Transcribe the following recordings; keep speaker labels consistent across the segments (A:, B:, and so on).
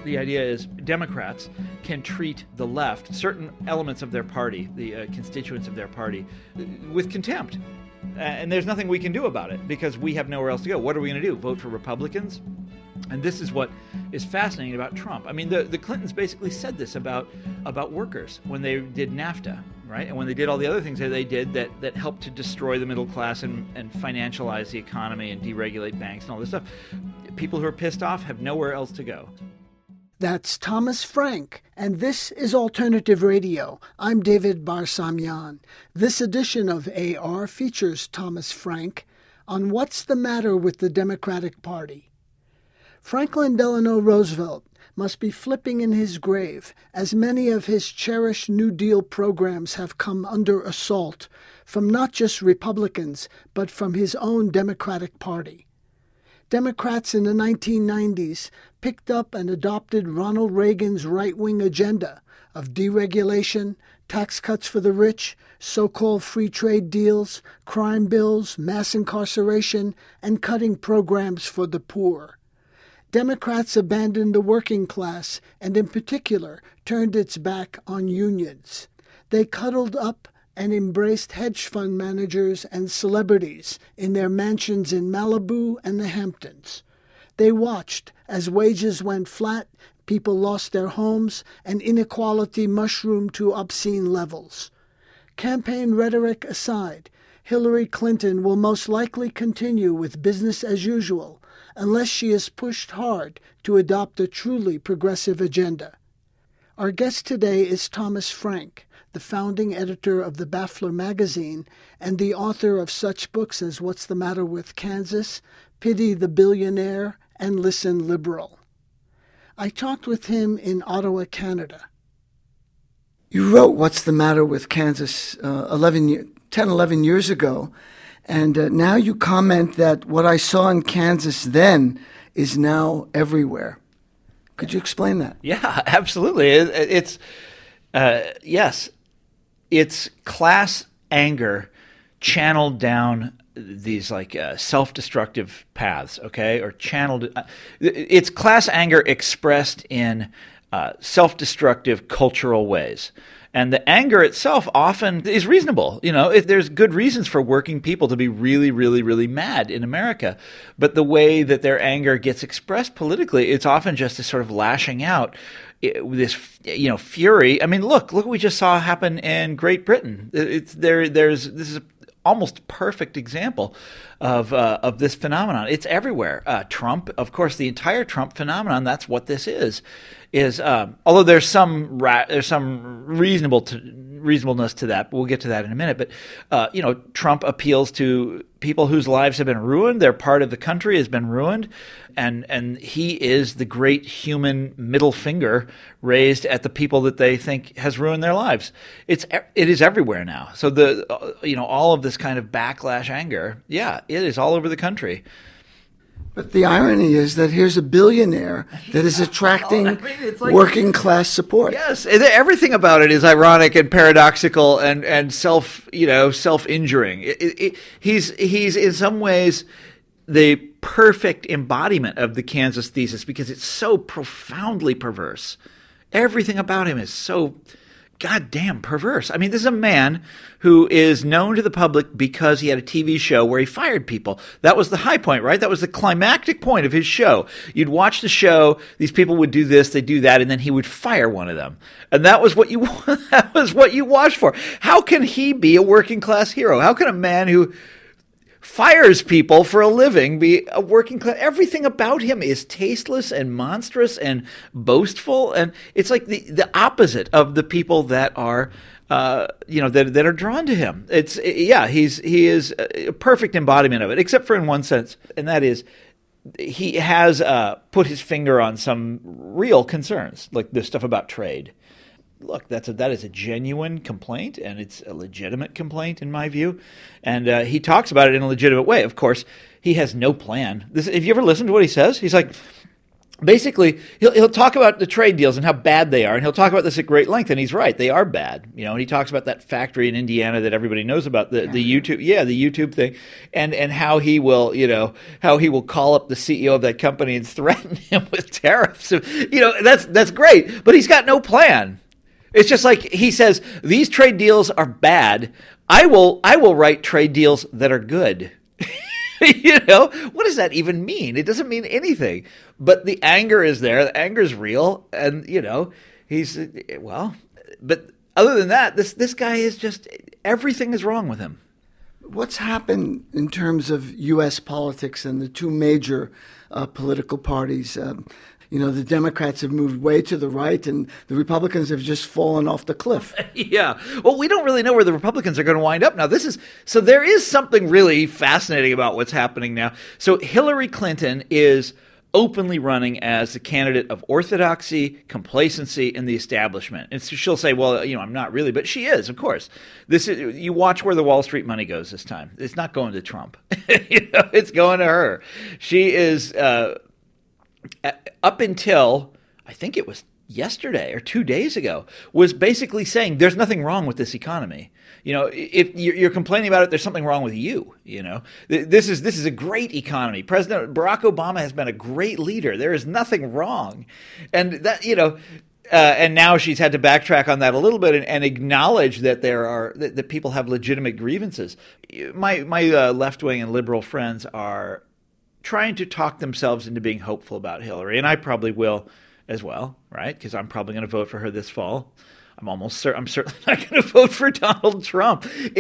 A: The idea is Democrats can treat the left, certain elements of their party, the constituents of their party, with contempt. And there's nothing we can do about it because we have nowhere else to go. What are we going to do? Vote for Republicans? And this is what is fascinating about Trump. I mean, the Clintons basically said this about workers when they did NAFTA, right? And when they did all the other things that they did that helped to destroy the middle class and financialize the economy and deregulate banks and all this stuff. People who are pissed off have nowhere else to go.
B: That's Thomas Frank, and this is Alternative Radio. I'm David Barsamian. This edition of AR features Thomas Frank on what's the matter with the Democratic Party. Franklin Delano Roosevelt must be flipping in his grave, as many of his cherished New Deal programs have come under assault from not just Republicans, but from his own Democratic Party. Democrats in the 1990s picked up and adopted Ronald Reagan's right-wing agenda of deregulation, tax cuts for the rich, so-called free trade deals, crime bills, mass incarceration, and cutting programs for the poor. Democrats abandoned the working class and in particular turned its back on unions. They cuddled up and embraced hedge fund managers and celebrities in their mansions in Malibu and the Hamptons. They watched as wages went flat, people lost their homes, and inequality mushroomed to obscene levels. Campaign rhetoric aside, Hillary Clinton will most likely continue with business as usual unless she is pushed hard to adopt a truly progressive agenda. Our guest today is Thomas Frank, the founding editor of the Baffler magazine and the author of such books as What's the Matter with Kansas, Pity the Billionaire, and Listen Liberal. I talked with him in Ottawa, Canada. You wrote What's the Matter with Kansas 10-11 years ago, and now you comment that what I saw in Kansas then is now everywhere. Could you explain that?
A: Yeah, absolutely. Yes. It's class anger channeled down these self-destructive paths, okay? Or channeled. It's class anger expressed in self-destructive cultural ways. And the anger itself often is reasonable. You know, there's good reasons for working people to be really, really, really mad in America. But the way that their anger gets expressed politically, it's often just this sort of lashing out, this, fury. I mean, look what we just saw happen in Great Britain. This is almost perfect example of this phenomenon. It's everywhere. Trump, of course, the entire Trump phenomenon. That's what this is. Although there's some reasonableness to that, but we'll get to that in a minute. But Trump appeals to people whose lives have been ruined. Their part of the country has been ruined, and he is the great human middle finger raised at the people that they think has ruined their lives. It is everywhere now. So all of this kind of backlash anger, yeah, it is all over the country.
B: But the irony is that here's a billionaire that is attracting working class support.
A: Yes, everything about it is ironic and paradoxical and self-injuring. He's in some ways the perfect embodiment of the Kansas thesis because it's so profoundly perverse. Everything about him is so goddamn perverse. I mean, this is a man who is known to the public because he had a TV show where he fired people. That was the high point, right? That was the climactic point of his show. You'd watch the show, these people would do this, they'd do that, and then he would fire one of them. And that was what you watched for. How can he be a working class hero? How can a man who fires people for a living be a working class? Everything about him is tasteless and monstrous and boastful, and it's like the opposite of the people that are that are drawn to him. He is a perfect embodiment of it, except for in one sense, and that is he has put his finger on some real concerns, like this stuff about trade. Look, that is a genuine complaint, and it's a legitimate complaint in my view. And he talks about it in a legitimate way. Of course, he has no plan. Have you ever listened to what he says? He's like, basically, he'll talk about the trade deals and how bad they are, and he'll talk about this at great length. And he's right; they are bad. And he talks about that factory in Indiana that everybody knows about, the YouTube, the YouTube thing, and how he will, how he will call up the CEO of that company and threaten him with tariffs. That's great, but he's got no plan. It's just like he says, these trade deals are bad. I will write trade deals that are good. What does that even mean? It doesn't mean anything. But the anger is there. The anger is real. And, but other than that, this guy is just, everything is wrong with him.
B: What's happened in terms of U.S. politics and the two major political parties? The Democrats have moved way to the right, and the Republicans have just fallen off the cliff.
A: Yeah. Well, we don't really know where the Republicans are going to wind up now. So there is something really fascinating about what's happening now. So Hillary Clinton is openly running as the candidate of orthodoxy, complacency, and the establishment. And so she'll say, well, I'm not really, but she is, of course. You watch where the Wall Street money goes this time. It's not going to Trump. It's going to her. She is... up until, I think it was yesterday or 2 days ago, was basically saying there's nothing wrong with this economy. If you're complaining about it, there's something wrong with you. This is a great economy. President Barack Obama has been a great leader. There is nothing wrong, and that and now she's had to backtrack on that a little bit and acknowledge that that people have legitimate grievances. My left wing and liberal friends are trying to talk themselves into being hopeful about Hillary, and I probably will as well, right? Because I'm probably going to vote for her this fall. I'm certainly not going to vote for Donald Trump,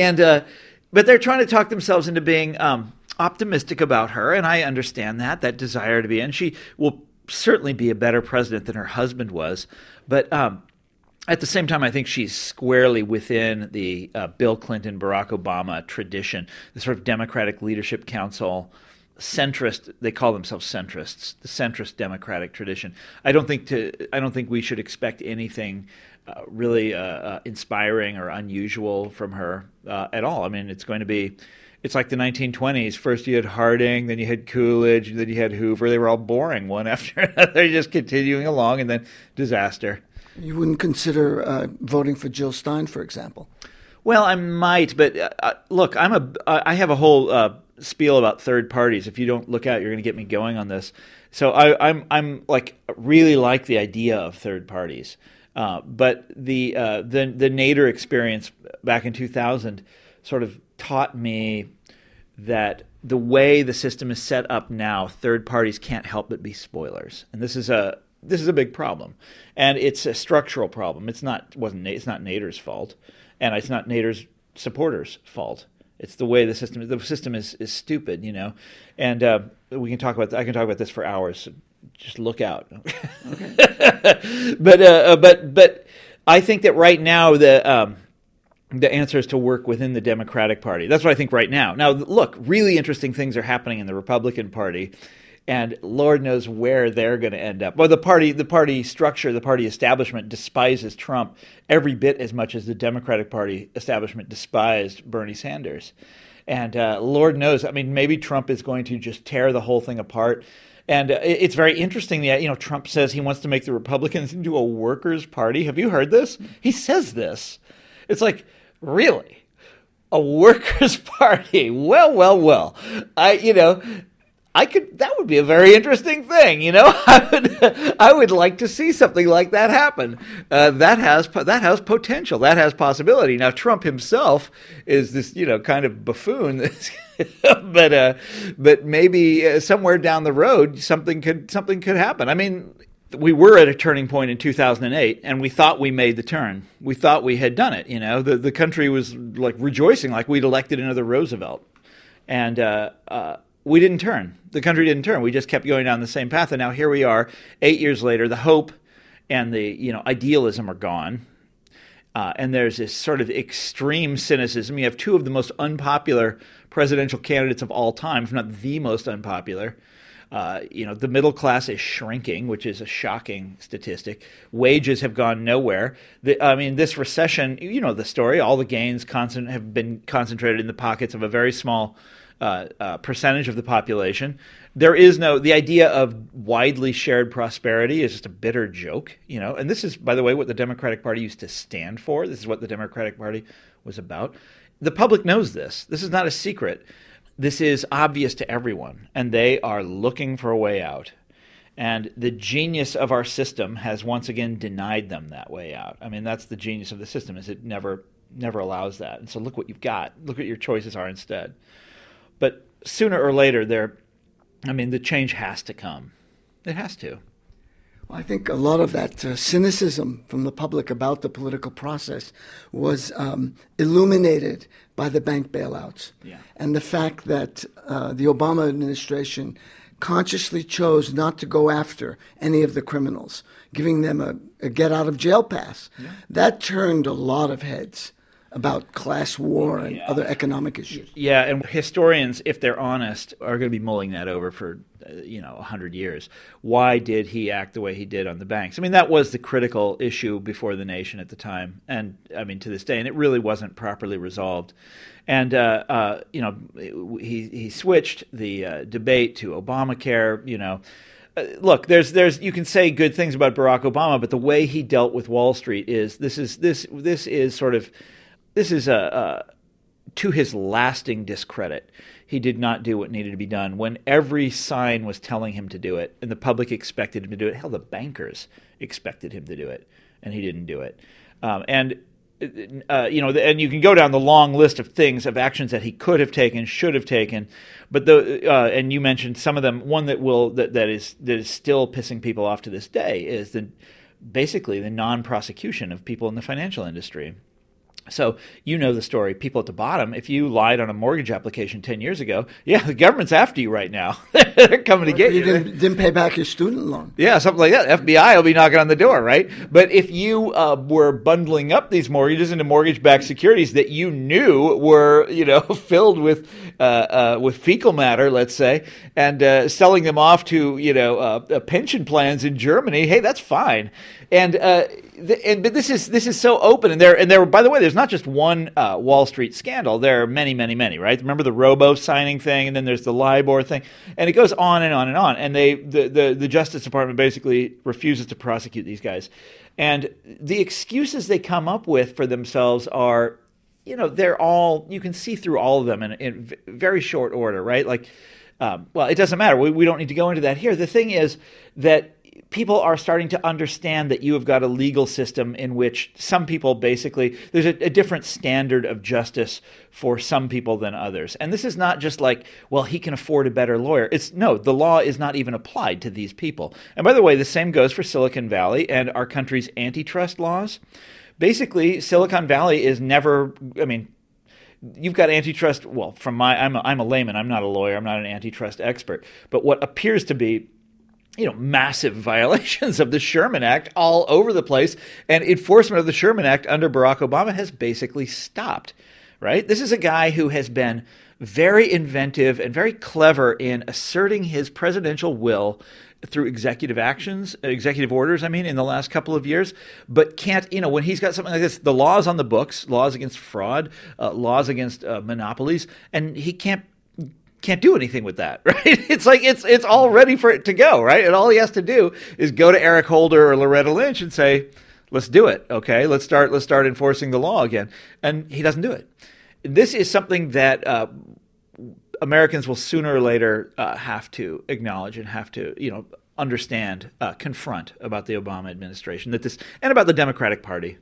A: but they're trying to talk themselves into being optimistic about her, and I understand that desire to be, and she will certainly be a better president than her husband was, but at the same time, I think she's squarely within the Bill Clinton, Barack Obama tradition, the sort of Democratic Leadership Council. Centrist, they call themselves centrists, the centrist democratic tradition. I don't think we should expect anything really inspiring or unusual from her at all. I mean, it's like the 1920s. First you had Harding, then you had Coolidge, then you had Hoover. They were all boring one after another, just continuing along, and then disaster.
B: You wouldn't consider voting for Jill Stein, for example?
A: Well, I might, but look, I have a whole spiel about third parties. If you don't look out, you're going to get me going on this. So I'm like really like the idea of third parties, but the Nader experience back in 2000 sort of taught me that the way the system is set up now, third parties can't help but be spoilers, and this is a big problem, and it's a structural problem. It's not Nader's fault, and it's not Nader's supporters' fault. It's the way the system is stupid, and we can talk about. I can talk about this for hours. So just look out. Okay. But I think that right now the answer is to work within the Democratic Party. That's what I think right now. Now, look, really interesting things are happening in the Republican Party. And Lord knows where they're going to end up. Well, the party structure, the party establishment despises Trump every bit as much as the Democratic Party establishment despised Bernie Sanders. And Lord knows, I mean, maybe Trump is going to just tear the whole thing apart. And it's very interesting that, Trump says he wants to make the Republicans into a workers' party. Have you heard this? He says this. It's like, really? A workers' party? Well. That would be a very interesting thing, I would like to see something like that happen. That has potential. That has possibility. Now, Trump himself is this, kind of buffoon, but maybe somewhere down the road something could happen. I mean, we were at a turning point in 2008, and we thought we made the turn. We thought we had done it. The country was like rejoicing, like we'd elected another Roosevelt, and we didn't turn. The country didn't turn. We just kept going down the same path. And now here we are, 8 years later. The hope and the idealism are gone. And there's this sort of extreme cynicism. You have two of the most unpopular presidential candidates of all time, if not the most unpopular. The middle class is shrinking, which is a shocking statistic. Wages have gone nowhere. This recession, the story, all the gains have been concentrated in the pockets of a very small percentage of the population. There is the idea of widely shared prosperity is just a bitter joke, And this is, by the way, what the Democratic Party used to stand for. This is what the Democratic Party was about. The public knows this. This is not a secret. This is obvious to everyone, and they are looking for a way out. And the genius of our system has once again denied them that way out. I mean, that's the genius of the system, is it never allows that. And so look what you've got. Look what your choices are instead. But sooner or later, the change has to come. It has to.
B: Well, I think a lot of that cynicism from the public about the political process was illuminated by the bank bailouts.
A: Yeah.
B: And the fact that the Obama administration consciously chose not to go after any of the criminals, giving them a get-out-of-jail pass. Yeah. That turned a lot of heads about class war and other economic issues.
A: Yeah, and historians, if they're honest, are going to be mulling that over for 100 years. Why did he act the way he did on the banks? I mean, that was the critical issue before the nation at the time, and I mean to this day, and it really wasn't properly resolved. And he switched the debate to Obamacare. Look, there's you can say good things about Barack Obama, but the way he dealt with Wall Street is to his lasting discredit. He did not do what needed to be done when every sign was telling him to do it, and the public expected him to do it. Hell, the bankers expected him to do it, and he didn't do it. And you can go down the long list of things, of actions that he could have taken, should have taken, but and you mentioned some of them. One that is still pissing people off to this day is basically the non-prosecution of people in the financial industry. So you know the story. People at the bottom, if you lied on a mortgage application 10 years ago, the government's after you right now. They're coming to get you.
B: You didn't pay back your student loan.
A: Yeah, something like that. FBI will be knocking on the door, right? But if you were bundling up these mortgages into mortgage-backed securities that you knew were, filled with fecal matter, let's say, and selling them off to, pension plans in Germany, hey, that's fine. But this is so open, and there. By the way, there's not just one Wall Street scandal. There are many, many, many. Right? Remember the robo signing thing, and then there's the LIBOR thing, and it goes on and on and on. And the Justice Department basically refuses to prosecute these guys, and the excuses they come up with for themselves are, they're all, you can see through all of them in very short order. Right? Like, well, it doesn't matter. We don't need to go into that here. The thing is that people are starting to understand that you have got a legal system in which some people basically, there's a different standard of justice for some people than others. And this is not just like, well, he can afford a better lawyer. No, the law is not even applied to these people. And by the way, the same goes for Silicon Valley and our country's antitrust laws. Basically, Silicon Valley is never, you've got antitrust, well, I'm a layman, I'm not a lawyer, I'm not an antitrust expert, but what appears to be massive violations of the Sherman Act all over the place, and enforcement of the Sherman Act under Barack Obama has basically stopped, right? This is a guy who has been very inventive and very clever in asserting his presidential will through executive orders, in the last couple of years, but can't, when he's got something like this, the laws on the books, laws against fraud, laws against monopolies, and he can't do anything with that, right? It's like it's all ready for it to go, right? And all he has to do is go to Eric Holder or Loretta Lynch and say, "Let's do it, okay? Let's start enforcing the law again." And he doesn't do it. This is something that Americans will sooner or later have to acknowledge and have to, understand, confront about the Obama administration, and about the Democratic Party.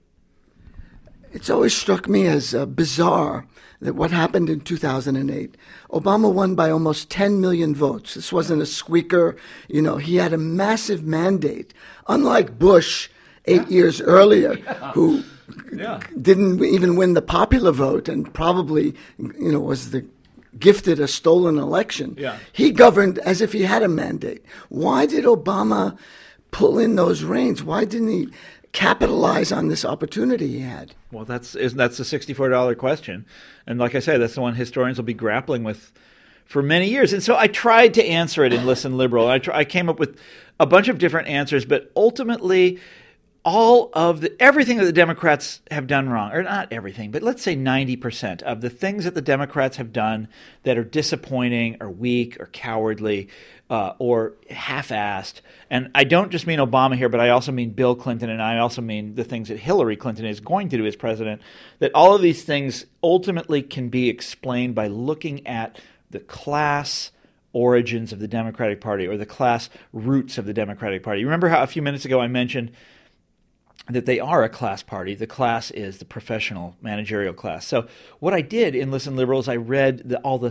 B: It's always struck me as bizarre that what happened in 2008, Obama won by almost 10 million votes. This wasn't a squeaker. He had a massive mandate, unlike Bush 8 years earlier, who didn't even win the popular vote and probably, was gifted a stolen election.
A: Yeah. He
B: governed as if he had a mandate. Why did Obama pull in those reins? Why didn't he capitalize on this opportunity he had?
A: Well, that's the $64 question. And like I say, that's the one historians will be grappling with for many years. And so I tried to answer it in Listen Liberal. I came up with a bunch of different answers, but ultimately all of everything that the Democrats have done wrong, or not everything, but let's say 90% of the things that the Democrats have done that are disappointing or weak or cowardly or half-assed, and I don't just mean Obama here, but I also mean Bill Clinton, and I also mean the things that Hillary Clinton is going to do as president, that all of these things ultimately can be explained by looking at the class origins of the Democratic Party or the class roots of the Democratic Party. You remember how a few minutes ago I mentioned that they are a class party. The class is the professional managerial class. So what I did in Listen Liberal is I read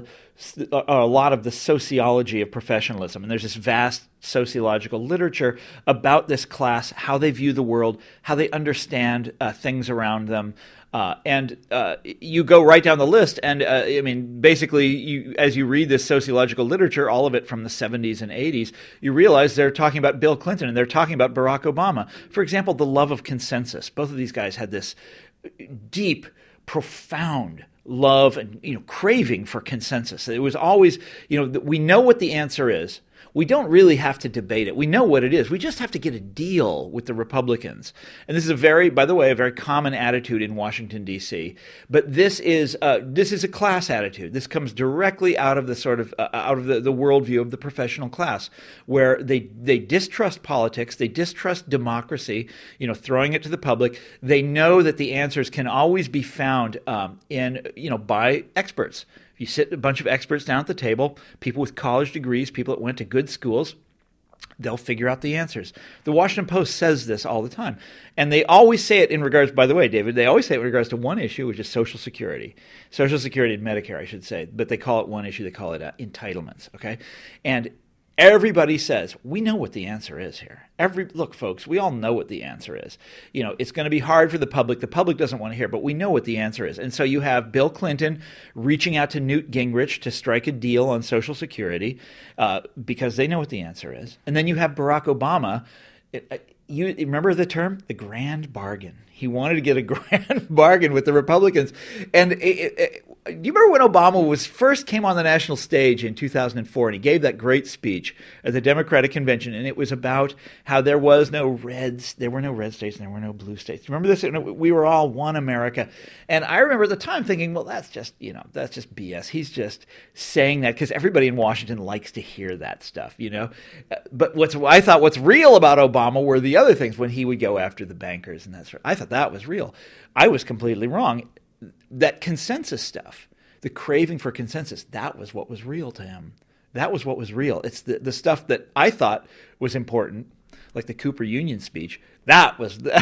A: a lot of the sociology of professionalism. And there's this vast sociological literature about this class, how they view the world, how they understand things around them. And you go right down the list, and I mean, basically, as you read this sociological literature, all of it from the 70s and 80s, you realize they're talking about Bill Clinton and they're talking about Barack Obama. For example, the love of consensus. Both of these guys had this deep, profound love and craving for consensus. It was always, we know what the answer is. We don't really have to debate it. We know what it is. We just have to get a deal with the Republicans. And this is by the way, a very common attitude in Washington, D.C. But this is a class attitude. This comes directly out of the sort of out of the worldview of the professional class, where they distrust politics, they distrust democracy. Throwing it to the public. They know that the answers can always be found by experts. You sit a bunch of experts down at the table, people with college degrees, people that went to good schools, they'll figure out the answers. The Washington Post says this all the time. And they always say it in regards, by the way, David, they always say it in regards to one issue, which is Social Security. Social Security and Medicare, I should say. But they call it one issue, they call it entitlements, okay? And everybody says, we know what the answer is here. Look, folks, we all know what the answer is. It's going to be hard for the public. The public doesn't want to hear, but we know what the answer is. And so you have Bill Clinton reaching out to Newt Gingrich to strike a deal on Social Security because they know what the answer is. And then you have Barack Obama. You remember the term? The grand bargain. He wanted to get a grand bargain with the Republicans. And do you remember when Obama first came on the national stage in 2004 and he gave that great speech at the Democratic Convention, and it was about how there were no red states and there were no blue states. Remember this? We were all one America. And I remember at the time thinking, well, that's just BS. He's just saying that because everybody in Washington likes to hear that stuff, But I thought what's real about Obama were the other things when he would go after the bankers and that sort. I thought that was real. I was completely wrong. That consensus stuff, the craving for consensus, that was what was real to him. That was what was real. It's the stuff that I thought was important, like the Cooper Union speech. That was the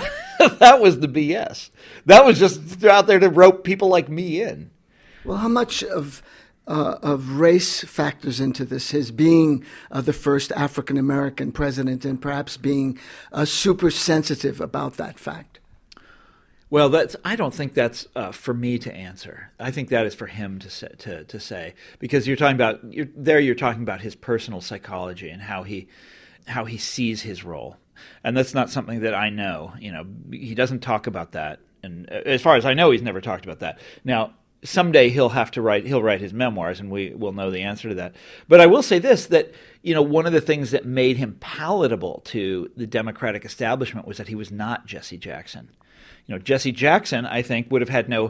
A: BS. That was just out there to rope people like me in.
B: Well, how much of race factors into this, his being the first African-American president and perhaps being super sensitive about that fact?
A: Well, I don't think that's for me to answer. I think that is for him to say, because you're talking about his personal psychology and how he sees his role, and that's not something that I know. He doesn't talk about that, and as far as I know, he's never talked about that. Now, someday he'll write his memoirs, and we will know the answer to that. But I will say this, that one of the things that made him palatable to the Democratic establishment was that he was not Jesse Jackson. Jesse Jackson, I think, would have had the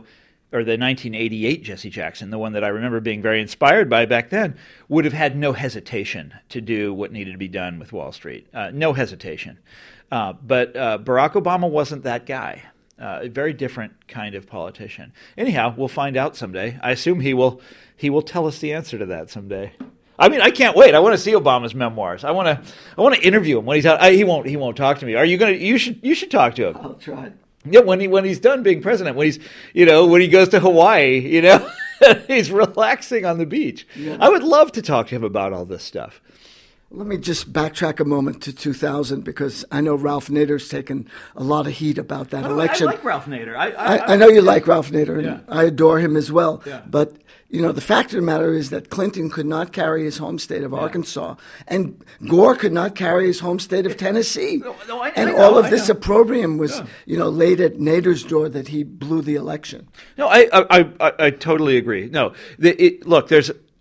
A: 1988 Jesse Jackson, the one that I remember being very inspired by back then, would have had no hesitation to do what needed to be done with Wall Street. No hesitation. But Barack Obama wasn't that guy. A very different kind of politician. Anyhow, we'll find out someday. I assume he will tell us the answer to that someday. I mean, I can't wait. I want to see Obama's memoirs. I want to interview him when he's out. He won't talk to me. Are you gonna? You should talk to him.
B: I'll try.
A: Yeah, when he's done being president, when he goes to Hawaii, he's relaxing on the beach. Yeah. I would love to talk to him about all this stuff.
B: Let me just backtrack a moment to 2000, because I know Ralph Nader's taken a lot of heat about that election.
A: I like Ralph Nader.
B: I know you like Ralph Nader, and
A: yeah.
B: I adore him as well.
A: Yeah.
B: But the fact of the matter is that Clinton could not carry his home state of Arkansas, and Gore could not carry his home state of Tennessee. All of this opprobrium was, laid at Nader's door that he blew the election.
A: No, I totally agree. No, look, there's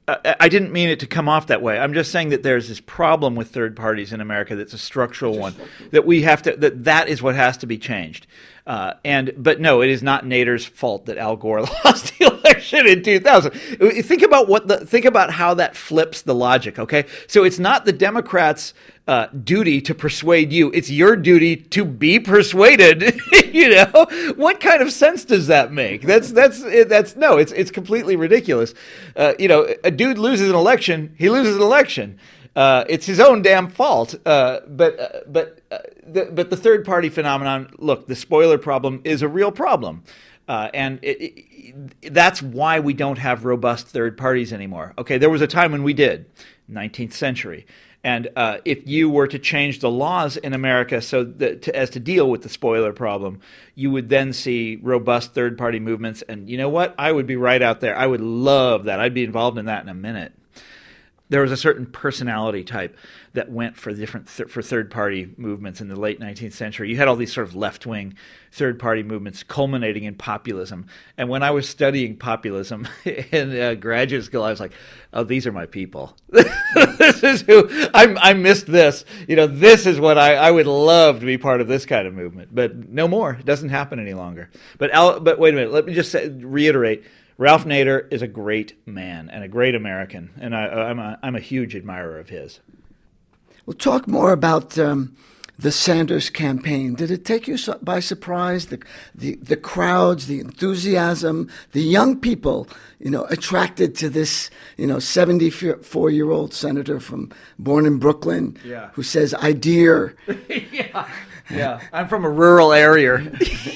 A: I didn't mean it to come off that way. I'm just saying that there's this problem with third parties in America that's a structural one, that we have to, that is what has to be changed. But no, it is not Nader's fault that Al Gore lost the election in 2000. Think about how that flips the logic. Okay, so it's not the Democrats' duty to persuade you; it's your duty to be persuaded. You know, what kind of sense does that make? It's completely ridiculous. A dude loses an election, he loses an election. It's his own damn fault. But the third party phenomenon, look, the spoiler problem is a real problem. And that's why we don't have robust third parties anymore. Okay, there was a time when we did, 19th century. And if you were to change the laws in America as to deal with the spoiler problem, you would then see robust third-party movements. And you know what? I would be right out there. I would love that. I'd be involved in that in a minute. There was a certain personality type that went for third-party movements in the late 19th century. You had all these sort of left-wing third-party movements culminating in populism. And when I was studying populism in graduate school, I was like, oh, these are my people. This is who I missed this. This is what I would love to be part of, this kind of movement. But no more. It doesn't happen any longer. But wait a minute. Let me just reiterate. Ralph Nader is a great man and a great American, and I'm a huge admirer of his.
C: We'll talk more about the Sanders campaign. Did it take you by surprise? The crowds, the enthusiasm, the young people, attracted to this, 74-year-old senator born in Brooklyn, who says, "I dare."
A: Yeah. I'm from a rural area.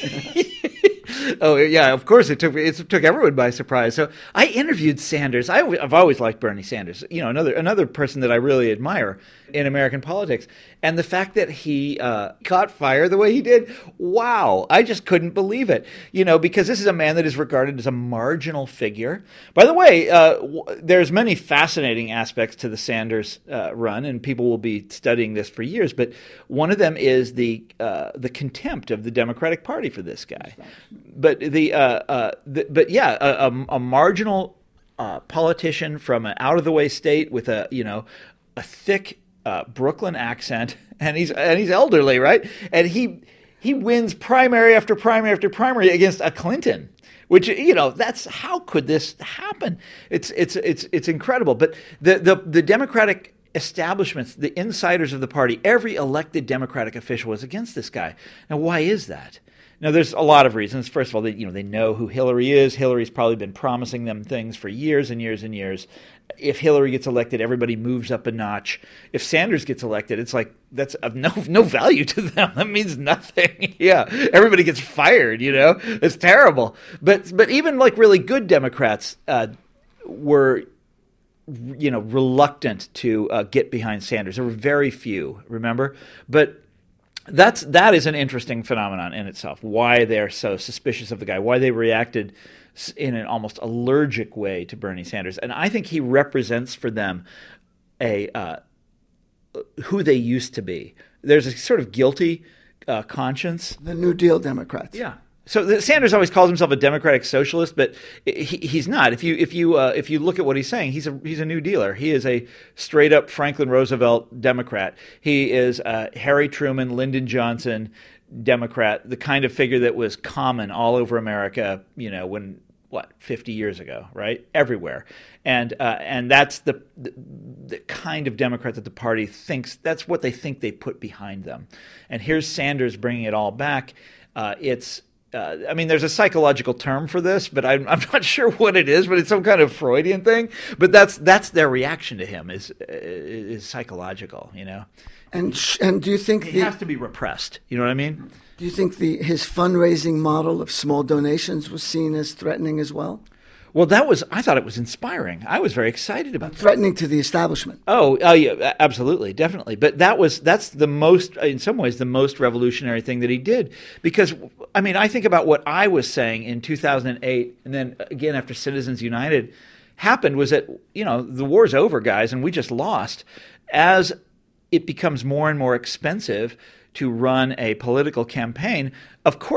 A: Oh yeah, of course it took everyone by surprise. So I interviewed Sanders. I've always liked Bernie Sanders. Another person that I really admire in American politics, and the fact that he caught fire the way he did. Wow, I just couldn't believe it. Because this is a man that is regarded as a marginal figure. By the way, there's many fascinating aspects to the Sanders run, and people will be studying this for years. But one of them is the contempt of the Democratic Party for this guy. But a marginal politician from an out of the way state with a thick Brooklyn accent, and he's elderly, right? And he wins primary after primary after primary against a Clinton, which that's, how could this happen? It's incredible. But the Democratic establishments, the insiders of the party, every elected Democratic official was against this guy. Now, why is that? Now, there's a lot of reasons. First of all, they know who Hillary is. Hillary's probably been promising them things for years and years and years. If Hillary gets elected, everybody moves up a notch. If Sanders gets elected, it's like that's of no value to them. That means nothing. Yeah, everybody gets fired. It's terrible. But even like really good Democrats were reluctant to get behind Sanders. There were very few. Remember, but. That is an interesting phenomenon in itself, why they're so suspicious of the guy, why they reacted in an almost allergic way to Bernie Sanders. And I think he represents for them who they used to be. There's a sort of guilty conscience.
C: The New Deal Democrats.
A: Yeah. So Sanders always calls himself a democratic socialist, but he's not. If you look at what he's saying, he's a New Dealer. He is a straight up Franklin Roosevelt Democrat. He is a Harry Truman, Lyndon Johnson Democrat, the kind of figure that was common all over America. 50 years ago, right? Everywhere, and that's the kind of Democrat that the party thinks. That's what they think they put behind them. And here's Sanders bringing it all back. There's a psychological term for this, but I'm not sure what it is, but it's some kind of Freudian thing. But that's their reaction to him is psychological,
C: And do you think
A: he has to be repressed? You know what I mean?
C: Do you think his fundraising model of small donations was seen as threatening as well?
A: Well, I thought it was inspiring. I was very excited about it.
C: Threatening to the establishment.
A: Oh, yeah, absolutely, definitely. But that's the most, in some ways, the most revolutionary thing that he did. Because, I think about what I was saying in 2008, and then again after Citizens United happened, was that, the war's over, guys, and we just lost. As it becomes more and more expensive to run a political campaign, of course,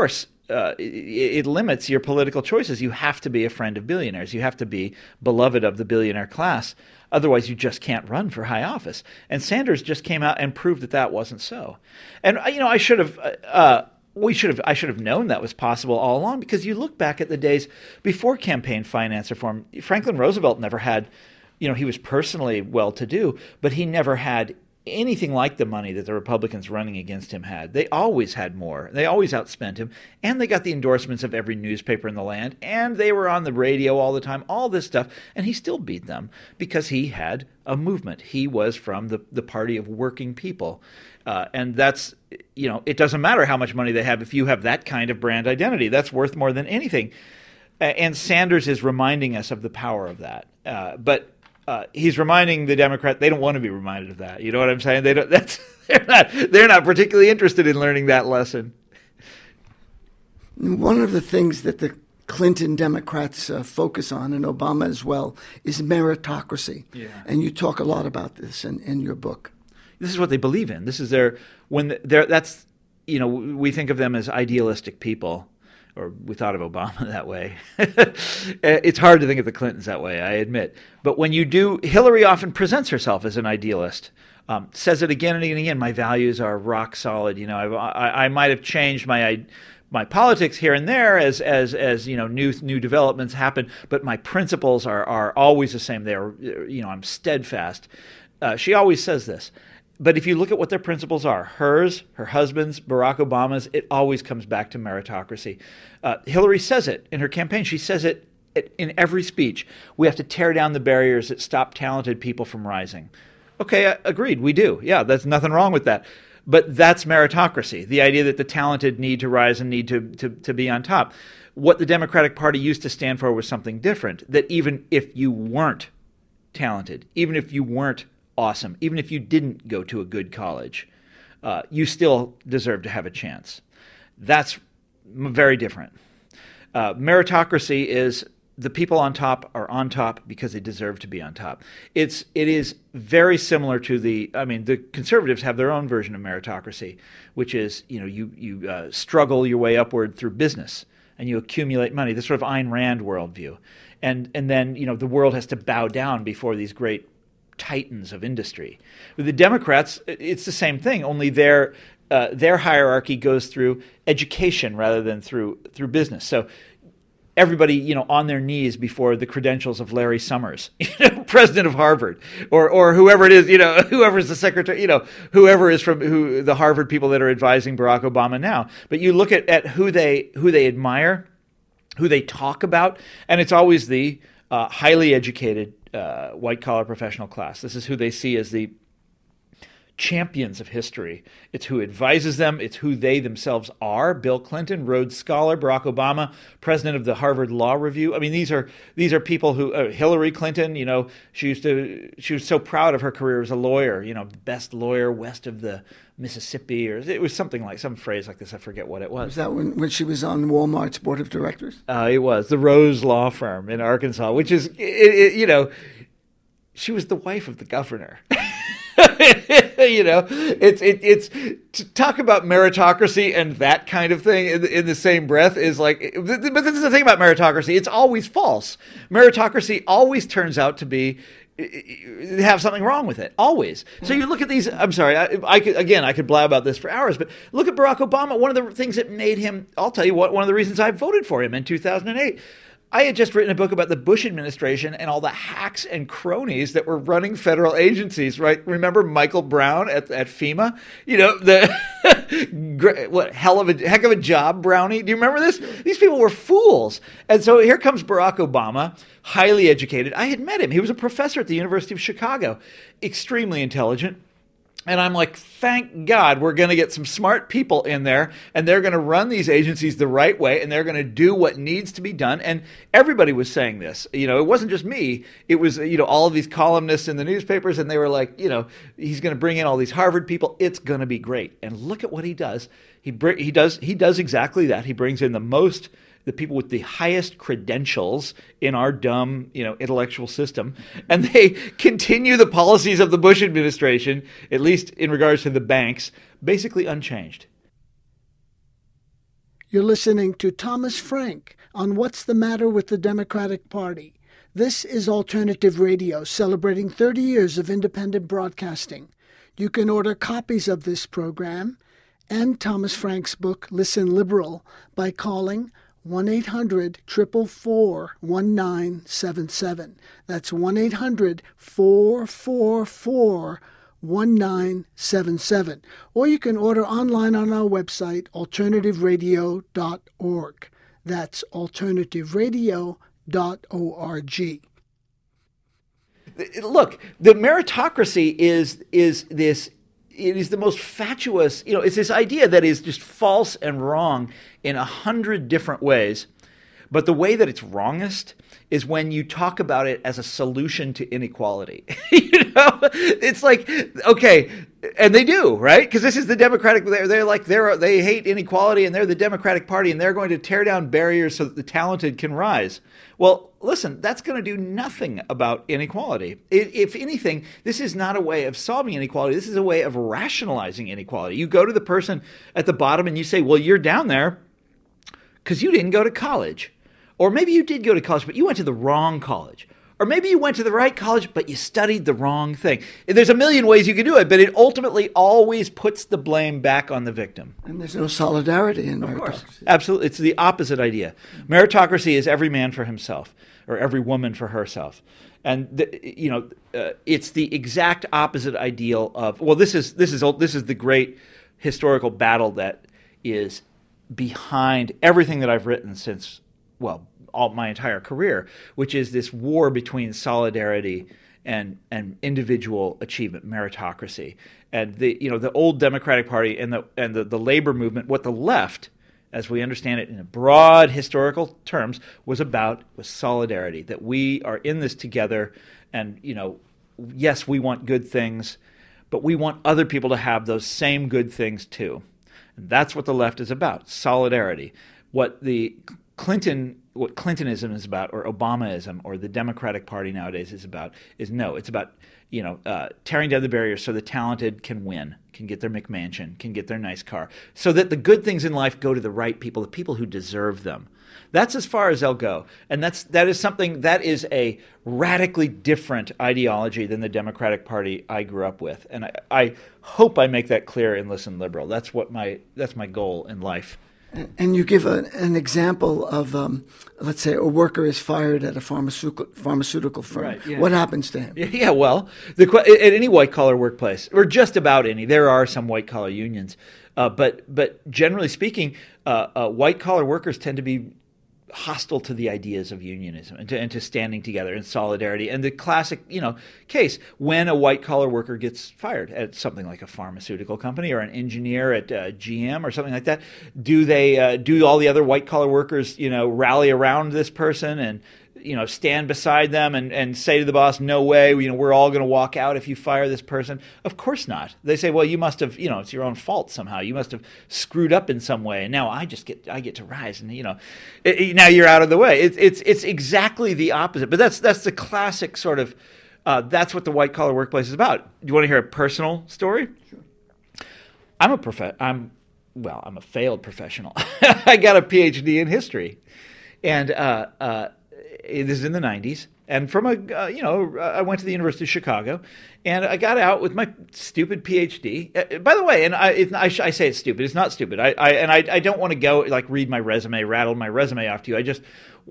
A: it limits your political choices. You have to be a friend of billionaires. You have to be beloved of the billionaire class. Otherwise, you just can't run for high office. And Sanders just came out and proved that that wasn't so. And I should have. I should have known that was possible all along, because you look back at the days before campaign finance reform. Franklin Roosevelt never had, he was personally well-to-do, but he never had anything like the money that the Republicans running against him had. They always had more. They always outspent him, and they got the endorsements of every newspaper in the land, and they were on the radio all the time, all this stuff, and he still beat them because he had a movement. He was from the party of working people. And that's, it doesn't matter how much money they have if you have that kind of brand identity. That's worth more than anything. And Sanders is reminding us of the power of that. But he's reminding the Democrat they don't want to be reminded of that. You know what I'm saying? They're not particularly interested in learning that lesson.
C: One of the things that the Clinton Democrats focus on, and Obama as well, is meritocracy. Yeah. And you talk a lot about this in your book.
A: This is what they believe in. This is we think of them as idealistic people, or we thought of Obama that way. It's hard to think of the Clintons that way, I admit. But when you do, Hillary often presents herself as an idealist, says it again and again. My values are rock solid. I might have changed my politics here and there as new developments happen, but my principles are always the same. I'm steadfast. She always says this. But if you look at what their principles are, hers, her husband's, Barack Obama's, it always comes back to meritocracy. Hillary says it in her campaign. She says it in every speech. We have to tear down the barriers that stop talented people from rising. Okay, agreed, we do. Yeah, there's nothing wrong with that. But that's meritocracy, the idea that the talented need to rise and need to be on top. What the Democratic Party used to stand for was something different, that even if you weren't talented, even if you weren't awesome, even if you didn't go to a good college, you still deserve to have a chance. That's very different. Meritocracy is the people on top are on top because they deserve to be on top. It is very similar to the conservatives have their own version of meritocracy, which is, you struggle your way upward through business and you accumulate money, this sort of Ayn Rand worldview. And then, the world has to bow down before these great titans of industry. With the Democrats, it's the same thing, only their hierarchy goes through education rather than through business. So everybody, on their knees before the credentials of Larry Summers, president of Harvard, or whoever it is, whoever's the secretary, whoever is from the Harvard people that are advising Barack Obama now. But you look at who they admire, who they talk about, and it's always the highly educated white-collar professional class. This is who they see as the champions of history. It's who advises them. It's who they themselves are. Bill Clinton, Rhodes Scholar, Barack Obama, president of the Harvard Law Review. I mean, these are people who Hillary Clinton. She was so proud of her career as a lawyer. Best lawyer west of the Mississippi, or it was something like some phrase like this. I forget what it was.
C: Was that when she was on Walmart's board of directors?
A: It was the Rose Law Firm in Arkansas, which is she was the wife of the governor. It's to talk about meritocracy and that kind of thing in the same breath is like, but this is the thing about meritocracy. It's always false. Meritocracy always turns out to be have something wrong with it, always. So you look at these. I'm sorry, I could blab about this for hours, but look at Barack Obama. One of the things that made him, I'll tell you what, one of the reasons I voted for him in 2008. I had just written a book about the Bush administration and all the hacks and cronies that were running federal agencies, right? Remember Michael Brown at FEMA? Heck of a job, Brownie. Do you remember this? These people were fools. And so here comes Barack Obama, highly educated. I had met him. He was a professor at the University of Chicago, extremely intelligent. And I'm like, thank God we're going to get some smart people in there, and they're going to run these agencies the right way, and they're going to do what needs to be done. And everybody was saying this. It wasn't just me. It was, all of these columnists in the newspapers, and they were like, he's going to bring in all these Harvard people. It's going to be great. And look at what he does. He does exactly that. He brings in the people with the highest credentials in our dumb, intellectual system. And they continue the policies of the Bush administration, at least in regards to the banks, basically unchanged.
B: You're listening to Thomas Frank on What's the Matter with the Democratic Party. This is Alternative Radio, celebrating 30 years of independent broadcasting. You can order copies of this program and Thomas Frank's book, Listen Liberal, by calling 1-800-444-1977. That's 1-800-444-1977. Or you can order online on our website, alternativeradio.org. That's alternativeradio.org.
A: Look, the meritocracy is this. It is the most fatuous, it's this idea that is just false and wrong in 100 different ways. But the way that it's wrongest is when you talk about it as a solution to inequality. It's like, okay, and they do, right? Because this is the Democratic, they hate inequality, and they're the Democratic Party, and they're going to tear down barriers so that the talented can rise. Well, listen, that's going to do nothing about inequality. If anything, this is not a way of solving inequality. This is a way of rationalizing inequality. You go to the person at the bottom and you say, well, you're down there because you didn't go to college. Or maybe you did go to college, but you went to the wrong college. Or maybe you went to the right college, but you studied the wrong thing. There's a million ways you can do it, but it ultimately always puts the blame back on the victim.
C: And there's no solidarity in meritocracy. Of course.
A: Absolutely. It's the opposite idea. Meritocracy is every man for himself, or every woman for herself. And it's the exact opposite ideal of, well, this is the great historical battle that is behind everything that I've written since, well, all my entire career, which is this war between solidarity and individual achievement, meritocracy. And the old Democratic Party and the labor movement, what the left, as we understand it in broad historical terms, was solidarity, that we are in this together, and yes, we want good things, but we want other people to have those same good things too. And that's what the left is about, solidarity. What Clintonism is about, or Obamaism, or the Democratic Party nowadays is about, it's about tearing down the barriers so the talented can win, can get their McMansion, can get their nice car, so that the good things in life go to the right people, the people who deserve them. That's as far as they'll go, and that is a radically different ideology than the Democratic Party I grew up with, and I hope I make that clear in Listen Liberal. That's my goal in life.
C: And you give an example of, let's say, a worker is fired at a pharmaceutical firm. Right, yeah. What happens to him?
A: Yeah, well, at any white-collar workplace, or just about any, there are some white-collar unions, but generally speaking, white-collar workers tend to be hostile to the ideas of unionism and to standing together in solidarity. And the classic, case, when a white-collar worker gets fired at something like a pharmaceutical company or an engineer at GM or something like that, do all the other white-collar workers, rally around this person and stand beside them and say to the boss, no way, we're all going to walk out if you fire this person? Of course not. They say, well, you must have, it's your own fault somehow. You must have screwed up in some way, and now I get to rise, and now you're out of the way. It's exactly the opposite. But that's the classic sort of that's what the white collar workplace is about. Do you want to hear a personal story?
C: Sure.
A: I'm a failed professional. I got a PhD in history, and this is in the 90s, and I went to the University of Chicago, and I got out with my stupid PhD. By the way, and I say it's stupid. It's not stupid. I don't want to go read my resume, rattle my resume off to you. I just,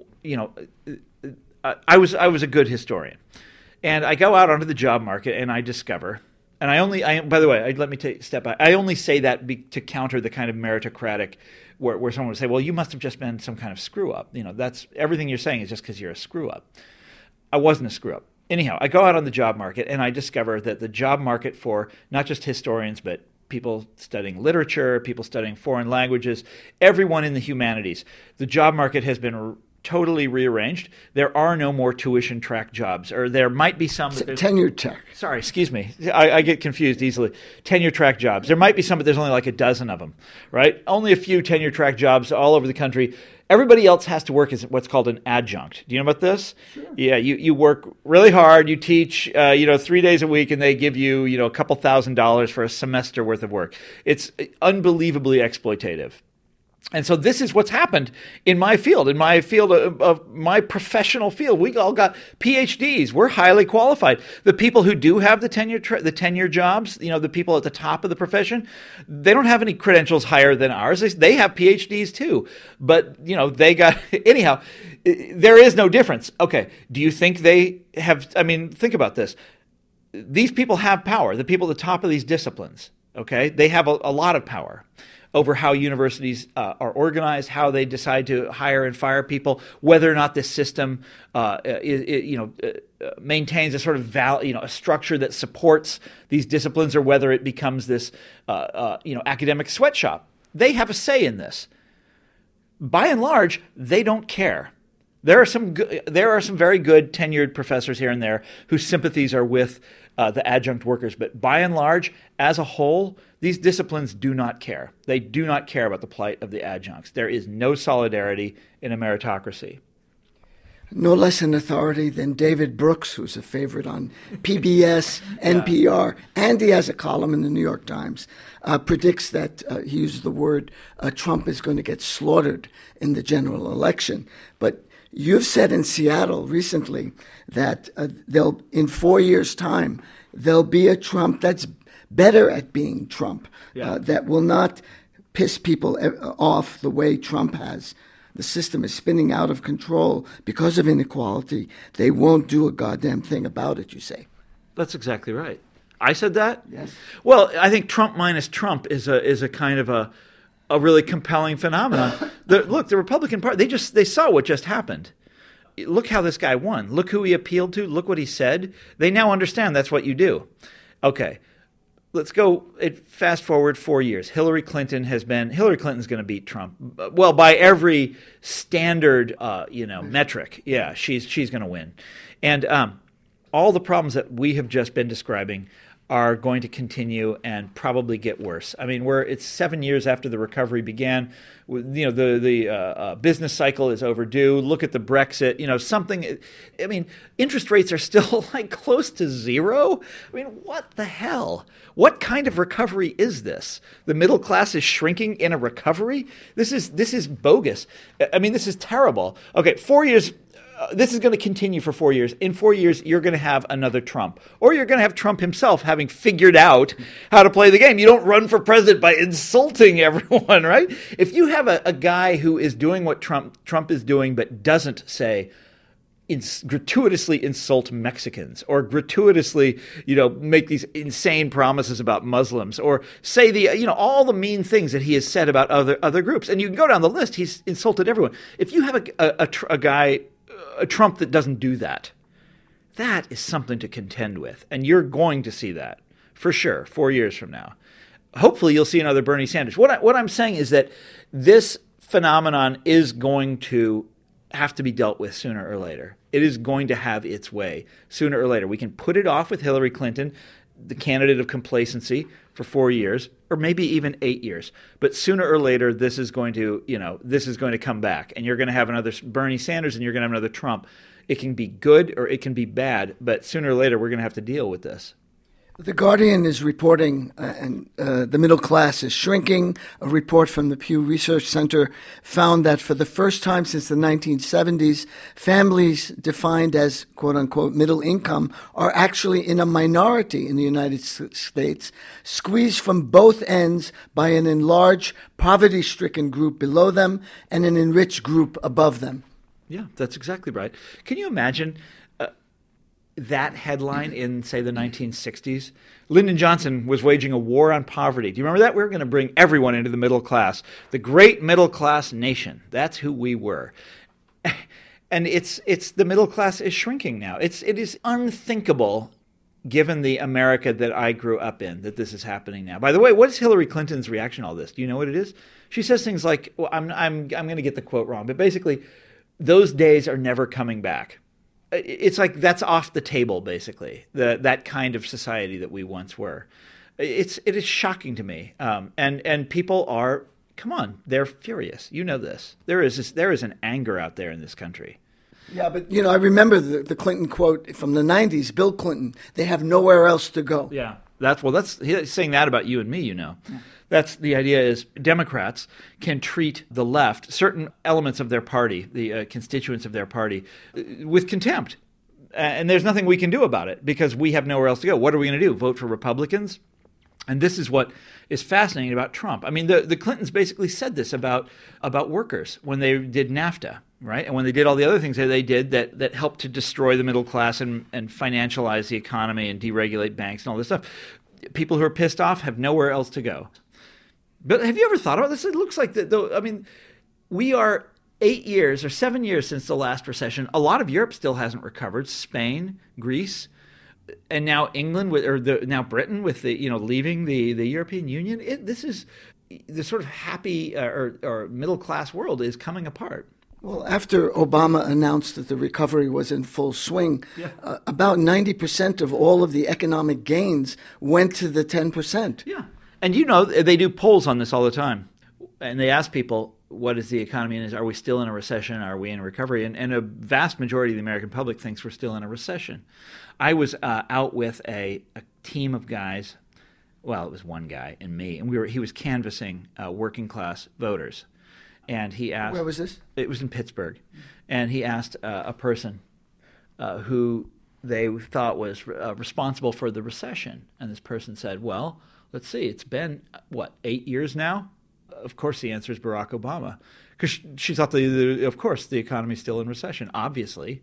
A: I was a good historian, and I go out onto the job market, and I discover. And by the way, let me take a step back. I only say that to counter the kind of meritocratic where someone would say, well, you must have just been some kind of screw up. That's everything you're saying is just because you're a screw up. I wasn't a screw up. Anyhow, I go out on the job market and I discover that the job market for not just historians, but people studying literature, people studying foreign languages, everyone in the humanities, the job market has been totally rearranged. There are no more tuition track jobs, or there might be some.
C: Tenure track.
A: Sorry, excuse me. I get confused easily. Tenure track jobs. There might be some, but there's only like a dozen of them, right? Only a few tenure track jobs all over the country. Everybody else has to work as what's called an adjunct. Do you know about this?
C: Sure.
A: Yeah, you work really hard. You teach, 3 days a week, and they give you, a couple $1,000s for a semester worth of work. It's unbelievably exploitative. And so this is what's happened in my field of my professional field. We all got PhDs. We're highly qualified. The people who do have the tenure jobs, the people at the top of the profession, they don't have any credentials higher than ours. They have PhDs too. But, they got, anyhow, there is no difference. Okay. Do you think they have, think about this. These people have power, the people at the top of these disciplines. Okay. They have a lot of power over how universities are organized, how they decide to hire and fire people, whether or not this system maintains a sort of a structure that supports these disciplines, or whether it becomes this academic sweatshop. They have a say in this. By and large, they don't care. There are some very good tenured professors here and there whose sympathies are with the adjunct workers, but by and large, as a whole, these disciplines do not care. They do not care about the plight of the adjuncts. There is no solidarity in a meritocracy.
C: No less an authority than David Brooks, who's a favorite on PBS, NPR, and he has a column in the New York Times, predicts that, he uses the word, Trump is going to get slaughtered in the general election. But you've said in Seattle recently that in 4 years' time, there'll be a Trump that's better at being Trump, that will not piss people off the way Trump has. The system is spinning out of control because of inequality. They won't do a goddamn thing about it, you say.
A: That's exactly right. I said that?
C: Yes.
A: Well, I think Trump minus Trump is a kind of a really compelling phenomenon. The Republican Party, they saw what just happened. Look how this guy won. Look who he appealed to. Look what he said. They now understand that's what you do. Okay. Let's go fast forward 4 years. Hillary Clinton's going to beat Trump. Well, by every standard, metric. Yeah, she's going to win. And all the problems that we have just been describing are going to continue and probably get worse. It's 7 years after the recovery began. The business cycle is overdue. Look at the Brexit. Interest rates are still close to zero. What the hell? What kind of recovery is this? The middle class is shrinking in a recovery? This is bogus. This is terrible. Okay, 4 years. This is going to continue for 4 years. In 4 years, you're going to have another Trump. Or you're going to have Trump himself having figured out how to play the game. You don't run for president by insulting everyone, right? If you have a guy who is doing what Trump is doing but doesn't say, gratuitously insult Mexicans, or gratuitously, make these insane promises about Muslims, or say all the mean things that he has said about other groups. And you can go down the list. He's insulted everyone. If you have a Trump that doesn't do that, that is something to contend with. And you're going to see that for sure 4 years from now. Hopefully you'll see another Bernie Sanders. What I'm saying is that this phenomenon is going to have to be dealt with sooner or later. It is going to have its way sooner or later. We can put it off with Hillary Clinton, the candidate of complacency, for 4 years, or maybe even 8 years. But sooner or later, this is going to come back, and you're going to have another Bernie Sanders, and you're going to have another Trump. It can be good or it can be bad, but sooner or later, we're going to have to deal with this.
C: The Guardian is reporting, the middle class is shrinking. A report from the Pew Research Center found that for the first time since the 1970s, families defined as quote-unquote middle income are actually in a minority in the United States, squeezed from both ends by an enlarged poverty-stricken group below them and an enriched group above them.
A: Yeah, that's exactly right. Can you imagine that headline in, say, the 1960s? Lyndon Johnson was waging a war on poverty. Do you remember that? We were going to bring everyone into the middle class. The great middle class nation. That's who we were. And it's the middle class is shrinking now. It is unthinkable, given the America that I grew up in, that this is happening now. By the way, what is Hillary Clinton's reaction to all this? Do you know what it is? She says things like, well, I'm going to get the quote wrong, but basically, those days are never coming back. It's like that's off the table, basically, that kind of society that we once were. It is shocking to me. And people are, come on, they're furious. You know this. There is an anger out there in this country.
C: Yeah, but, I remember the Clinton quote from the 90s, Bill Clinton, they have nowhere else to go.
A: Yeah. He's saying that about you and me, Yeah. That's the idea is Democrats can treat the left, certain elements of their party, the constituents of their party, with contempt. And there's nothing we can do about it because we have nowhere else to go. What are we going to do? Vote for Republicans? And this is what is fascinating about Trump. I mean, the Clintons basically said this about workers when they did NAFTA, right? And when they did all the other things that they did that helped to destroy the middle class and financialize the economy and deregulate banks and all this stuff. People who are pissed off have nowhere else to go. But have you ever thought about this? It looks like we are 8 years or 7 years since the last recession. A lot of Europe still hasn't recovered. Spain, Greece, and now England now Britain with the leaving the European Union. This is the sort of happy or middle class world is coming apart.
C: Well, after Obama announced that the recovery was in full swing, about 90% of all of the economic gains went to the 10%.
A: Yeah. And they do polls on this all the time. And they ask people, what is the economy? And are we still in a recession? Are we in recovery? And a vast majority of the American public thinks we're still in a recession. I was out with a team of guys. Well, it was one guy and me. And he was canvassing working class voters. And he asked...
C: Where was this?
A: It was in Pittsburgh. And he asked a person who they thought was responsible for the recession. And this person said, well, let's see, it's been, 8 years now? Of course the answer is Barack Obama. Because she thought, of course, the economy's still in recession, obviously.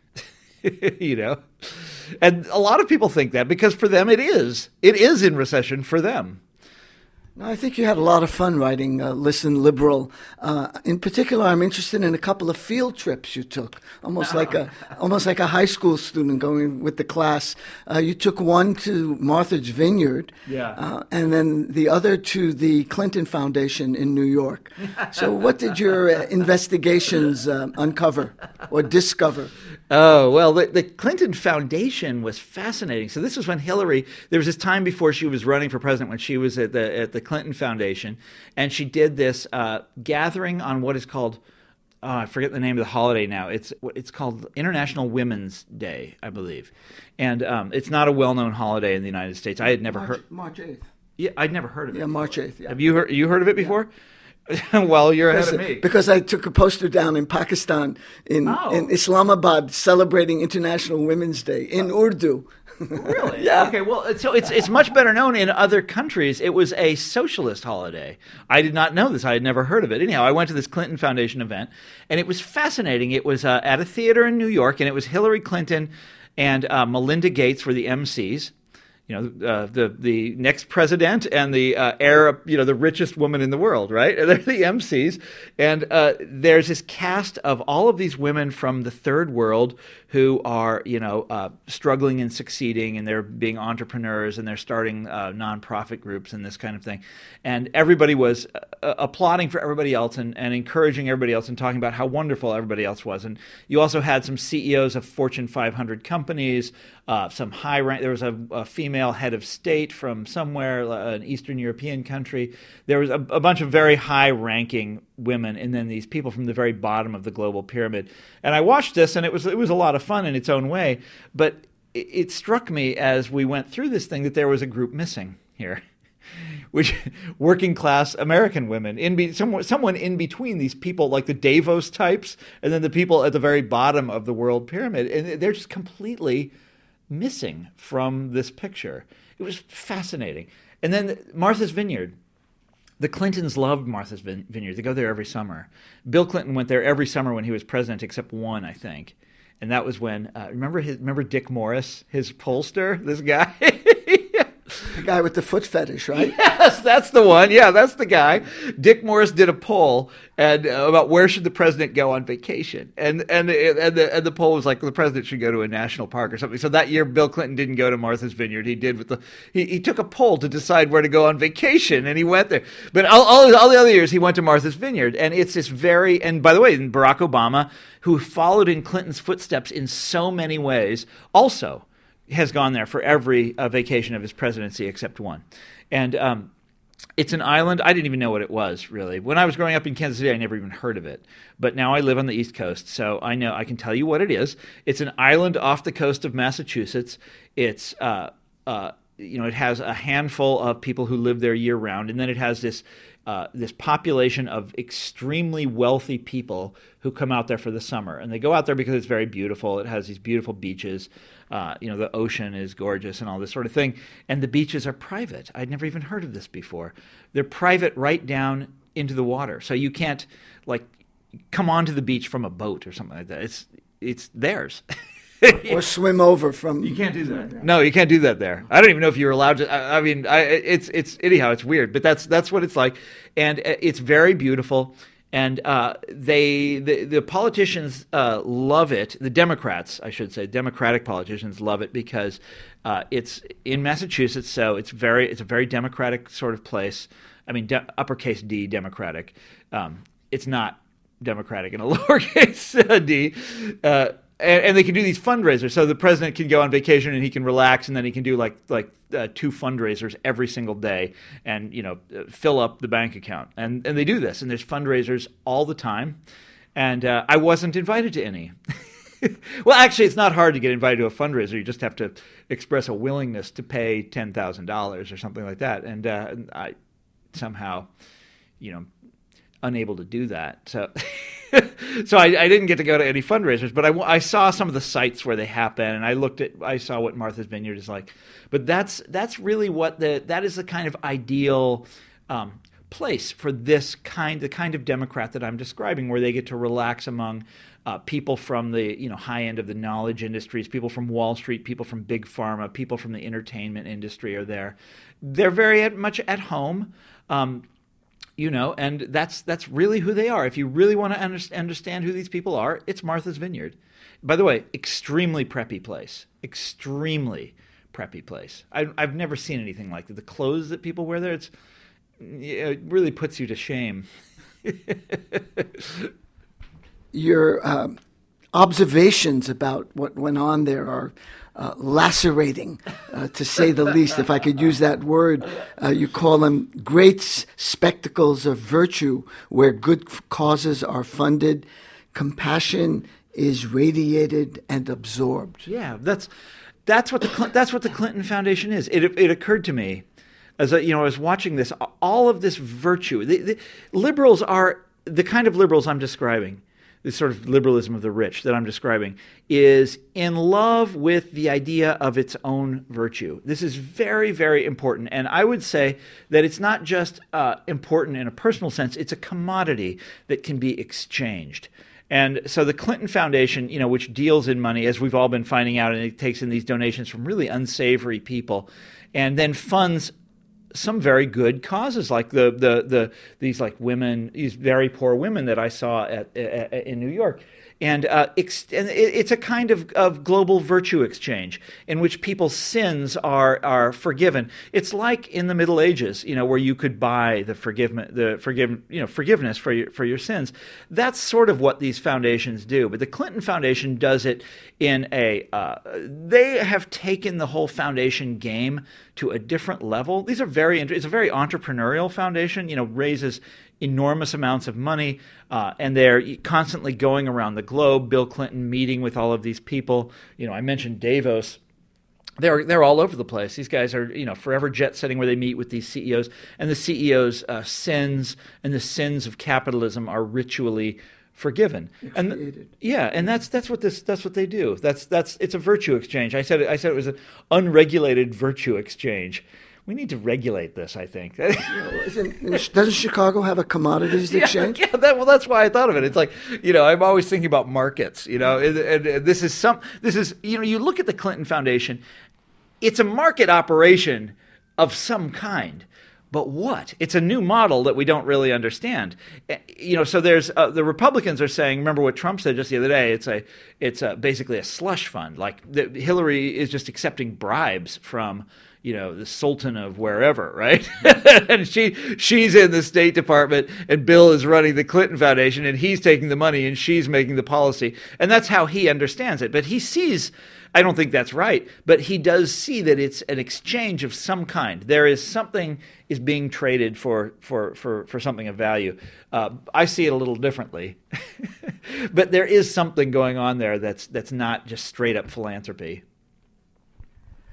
A: And a lot of people think that because for them it is. It is in recession for them.
C: No, I think you had a lot of fun writing Listen Liberal. In particular, I'm interested in a couple of field trips you took, almost like a high school student going with the class. You took one to Martha's Vineyard, and then the other to the Clinton Foundation in New York. So what did your investigations uncover or discover?
A: Oh, well, the Clinton Foundation was fascinating. So this was when Hillary, there was this time before she was running for president when she was at the Clinton Foundation, and she did this gathering on what is called, I forget the name of the holiday now. It's called International Women's Day, I believe. And it's not a well-known holiday in the United States. I had never heard.
C: March 8th.
A: Yeah, I'd never heard of it.
C: Yeah, March 8th. Yeah.
A: Have you heard of it before? Yeah. Well, you're ahead of me.
C: Because I took a poster down in Pakistan, in Islamabad, celebrating International Women's Day in Urdu.
A: Really?
C: Yeah.
A: Okay, well, so it's much better known in other countries. It was a socialist holiday. I did not know this. I had never heard of it. Anyhow, I went to this Clinton Foundation event, and it was fascinating. It was at a theater in New York, and it was Hillary Clinton and Melinda Gates were the MCs. The next president and the heir, the richest woman in the world, right? They're the MCs. And there's this cast of all of these women from the third world who are, struggling and succeeding, and they're being entrepreneurs, and they're starting nonprofit groups and this kind of thing. And everybody was applauding for everybody else and encouraging everybody else and talking about how wonderful everybody else was. And you also had some CEOs of Fortune 500 companies, some high rank. There was a female head of state from somewhere, an Eastern European country. There was a bunch of very high-ranking women, and then these people from the very bottom of the global pyramid. And I watched this, and it was a lot of fun in its own way. But it struck me as we went through this thing that there was a group missing here, which working class American women, someone in between these people, like the Davos types, and then the people at the very bottom of the world pyramid, and they're just completely missing from this picture. It was fascinating. And then Martha's Vineyard. The Clintons loved Martha's Vineyard. They go there every summer. Bill Clinton went there every summer when he was president, except one, I think. And that was when, remember Dick Morris, his pollster, this guy?
C: The guy with the foot fetish, right?
A: Yes, that's the one. Yeah, that's the guy. Dick Morris did a poll about where should the president go on vacation, and the poll was like the president should go to a national park or something. So that year, Bill Clinton didn't go to Martha's Vineyard. He did he took a poll to decide where to go on vacation, and he went there. But all the other years, he went to Martha's Vineyard, and it's this and by the way, Barack Obama, who followed in Clinton's footsteps in so many ways, also has gone there for every vacation of his presidency except one. And it's an island. I didn't even know what it was, really. When I was growing up in Kansas City, I never even heard of it. But now I live on the East Coast, so I can tell you what it is. It's an island off the coast of Massachusetts. It's it has a handful of people who live there year round, and then it has this population of extremely wealthy people who come out there for the summer, and they go out there because it's very beautiful. It has these beautiful beaches. The ocean is gorgeous and all this sort of thing. And the beaches are private. I'd never even heard of this before. They're private right down into the water, so you can't come onto the beach from a boat or something like that. It's theirs.
C: Or swim over from.
A: You can't do that. No, you can't do that there. I don't even know if you're allowed to. It's anyhow. It's weird, but that's what it's like, and it's very beautiful. And the politicians love it. The Democrats, I should say, Democratic politicians love it because it's in Massachusetts, so it's a very Democratic sort of place. I mean, uppercase D, Democratic. It's not Democratic in a lowercase d. And they can do these fundraisers. So the president can go on vacation and he can relax, and then he can do like 2 fundraisers every single day, and fill up the bank account. And they do this, and there's fundraisers all the time. And I wasn't invited to any. Well, actually, it's not hard to get invited to a fundraiser. You just have to express a willingness to pay $10,000 or something like that. And I somehow, unable to do that. So. So I didn't get to go to any fundraisers, but I saw some of the sites where they happen, and I saw what Martha's Vineyard is like. But that's really that is the kind of ideal place for the kind of Democrat that I'm describing, where they get to relax among people from the high end of the knowledge industries, people from Wall Street, people from big pharma, people from the entertainment industry are there. They're very much at home. And that's really who they are. If you really want to understand who these people are, it's Martha's Vineyard. By the way, extremely preppy place. Extremely preppy place. I've never seen anything like that. The clothes that people wear there, it really puts you to shame.
C: Your observations about what went on there are lacerating, to say the least, if I could use that word. You call them great spectacles of virtue where good causes are funded. Compassion is radiated and absorbed.
A: Yeah, that's what the Clinton Foundation is. It occurred to me as I was watching this, all of this virtue. The liberals are the kind of liberals I'm describing. This sort of liberalism of the rich that I'm describing is in love with the idea of its own virtue. This is very, very important. And I would say that it's not just important in a personal sense, it's a commodity that can be exchanged. And so the Clinton Foundation, which deals in money, as we've all been finding out, and it takes in these donations from really unsavory people, and then funds some very good causes, like these women, these very poor women that I saw in New York. And it's a kind of global virtue exchange in which people's sins are forgiven. It's like in the Middle Ages, where you could buy forgiveness for your sins. That's sort of what these foundations do. But the Clinton Foundation does it in they have taken the whole foundation game to a different level. It's a very entrepreneurial foundation. Raises enormous amounts of money, and they're constantly going around the globe. Bill Clinton meeting with all of these people. I mentioned Davos. They're all over the place. These guys are forever jet setting where they meet with these CEOs, and the CEOs' sins and the sins of capitalism are ritually forgiven. And that's what they do. It's a virtue exchange. I said it was an unregulated virtue exchange. We need to regulate this, I think.
C: Doesn't Chicago have a commodities exchange?
A: Yeah, that's why I thought of it. It's like, I'm always thinking about markets, and this is you look at the Clinton Foundation, it's a market operation of some kind. But what? It's a new model that we don't really understand. So there's the Republicans are saying, remember what Trump said just the other day, it's basically a slush fund. Like Hillary is just accepting bribes from the Sultan of wherever, right? And she's in the State Department, and Bill is running the Clinton Foundation, and he's taking the money, and she's making the policy. And that's how he understands it. But he sees, I don't think that's right, but he does see that it's an exchange of some kind. There is something is being traded for something of value. I see it a little differently. But there is something going on there that's not just straight up philanthropy.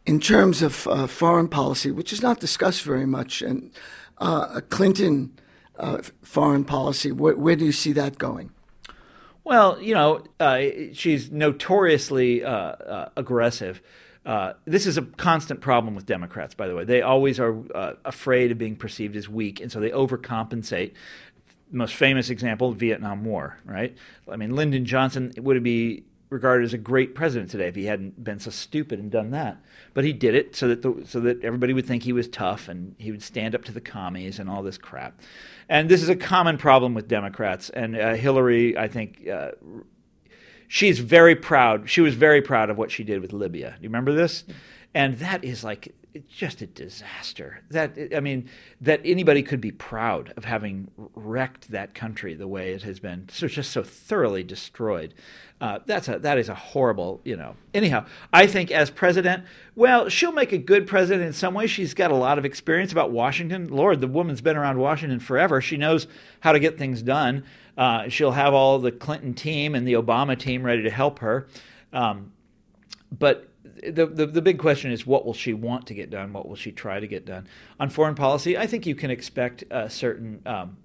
C: In terms of foreign policy, which is not discussed very much, and Clinton foreign policy, where do you see that going?
A: Well, she's notoriously aggressive. This is a constant problem with Democrats, by the way. They always are afraid of being perceived as weak, and so they overcompensate. Most famous example, Vietnam War, right? I mean, Lyndon Johnson would be regarded as a great president today if he hadn't been so stupid and done that. But he did it so that everybody would think he was tough and he would stand up to the commies and all this crap. And this is a common problem with Democrats. And Hillary, I think, she's very proud. She was very proud of what she did with Libya. Do you remember this? And that is like just a disaster. That anybody could be proud of having wrecked that country the way it has been, just so thoroughly destroyed. That is a horrible, Anyhow, I think as president, well, she'll make a good president in some ways. She's got a lot of experience about Washington. Lord, the woman's been around Washington forever. She knows how to get things done. She'll have all the Clinton team and the Obama team ready to help her. But the big question is, what will she want to get done? What will she try to get done? On foreign policy, I think you can expect a certain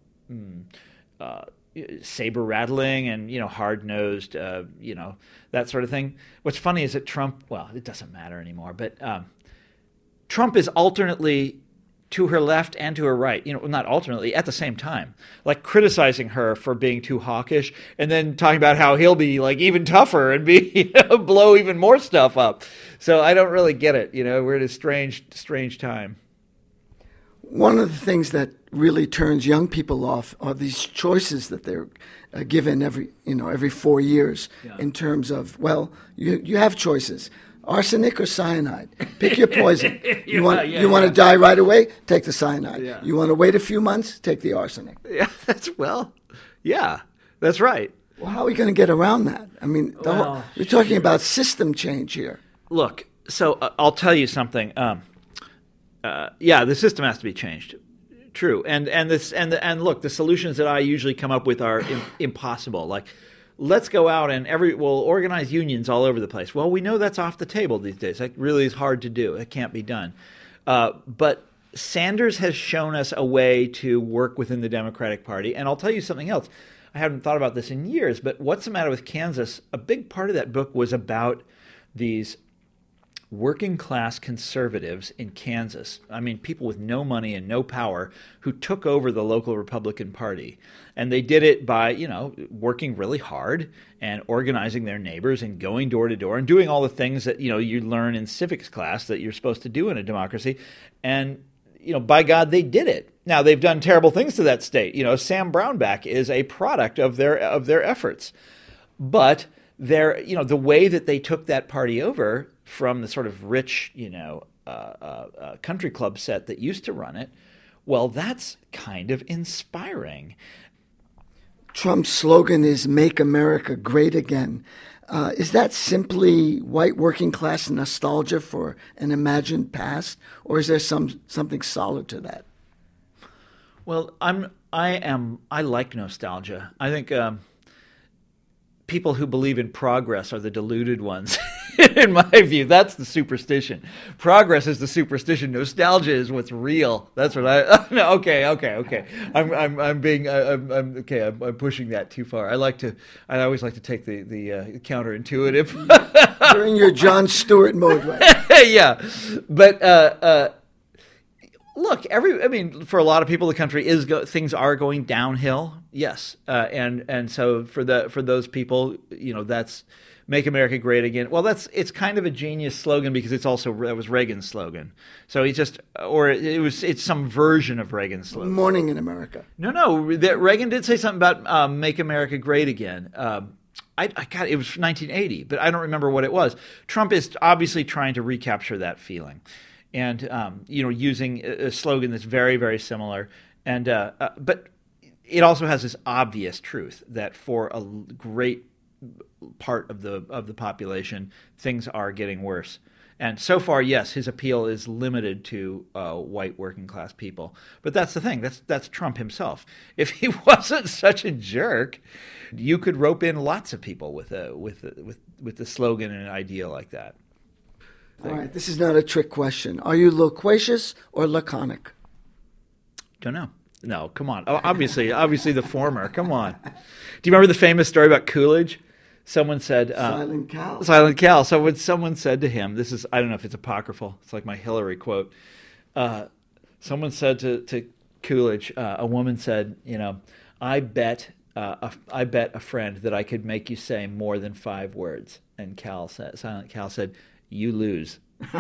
A: saber rattling and hard nosed that sort of thing. What's funny is that Trump, well, it doesn't matter anymore, but Trump is alternately to her left and to her right, not alternately, at the same time, like criticizing her for being too hawkish and then talking about how he'll be like even tougher and be blow even more stuff up. So I don't really get it. We're in a strange time.
C: One of the things that really turns young people off are these choices that they're given every 4 years in terms of, well, you have choices. Arsenic or cyanide? Pick your poison. You want to die right away? Take the cyanide. Yeah. You want to wait a few months? Take the arsenic.
A: Yeah, that's right.
C: Well, how are we going to get around that? I mean, we're talking about system change here.
A: Look, so I'll tell you something. The system has to be changed. True, and look, the solutions that I usually come up with are impossible. Like, let's go out and we'll organize unions all over the place. Well, we know that's off the table these days. That really is hard to do. It can't be done. But Sanders has shown us a way to work within the Democratic Party. And I'll tell you something else. I haven't thought about this in years, but What's the Matter with Kansas? A big part of that book was about these working class conservatives in Kansas. I mean, people with no money and no power who took over the local Republican Party. And they did it by, working really hard and organizing their neighbors and going door to door and doing all the things that, you learn in civics class that you're supposed to do in a democracy. And, by God, they did it. Now, they've done terrible things to that state. Sam Brownback is a product of their efforts. But the way that they took that party over from the sort of rich, country club set that used to run it, well, that's kind of inspiring.
C: Trump's slogan is "Make America Great Again." Is that simply white working class nostalgia for an imagined past, or is there something solid to that?
A: Well, I like nostalgia. I think people who believe in progress are the deluded ones. In my view, that's the superstition. Progress is the superstition. Nostalgia is what's real. That's what okay. I'm pushing that too far. I always like to take the counterintuitive.
C: You're in your Jon Stewart mode, right?
A: Yeah, but look, for a lot of people, the country things are going downhill. Yes, and so for those people, that's Make America Great Again. Well, it's kind of a genius slogan because that was Reagan's slogan. So it's some version of Reagan's slogan.
C: Morning in America.
A: No, Reagan did say something about Make America Great Again. It was 1980, but I don't remember what it was. Trump is obviously trying to recapture that feeling, and using a slogan that's very, very similar. And but it also has this obvious truth that for a great part of the population, things are getting worse. And so far, yes, his appeal is limited to white working class people. But that's the thing. That's Trump himself. If he wasn't such a jerk, you could rope in lots of people with the slogan and an idea like that.
C: All right, this is not a trick question. Are you loquacious or laconic?
A: Don't know. No, come on. Oh, obviously the former. Come on. Do you remember the famous story about Coolidge? Someone said
C: Silent Cal.
A: Silent Cal. So someone said to him, this is, I don't know if it's apocryphal. It's like my Hillary quote. Someone said to Coolidge, a woman said, I bet a friend that I could make you say more than 5 words. And Silent Cal said, you lose.